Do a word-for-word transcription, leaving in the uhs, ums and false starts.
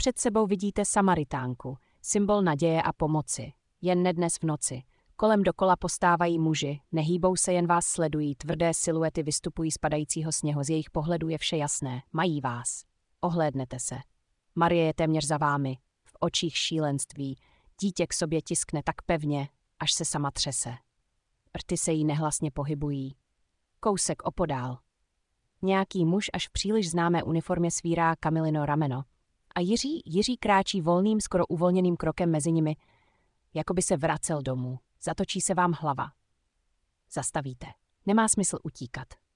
Před sebou vidíte Samaritánku, symbol naděje a pomoci. Jen ne dnes v noci. Kolem dokola postávají muži, nehýbou se, jen vás sledují, tvrdé siluety vystupují z padajícího sněhu, z jejich pohledu je vše jasné, mají vás. Ohlédnete se. Marie je téměř za vámi, v očích šílenství, dítě k sobě tiskne tak pevně, až se sama třese. Rty se jí nehlasně pohybují. Kousek opodál. Nějaký muž až v příliš známé uniformě svírá Kamilino rameno a Jiří, Jiří kráčí volným, skoro uvolněným krokem mezi nimi, jako by se vracel domů. Zatočí se vám hlava. Zastavíte. Nemá smysl utíkat.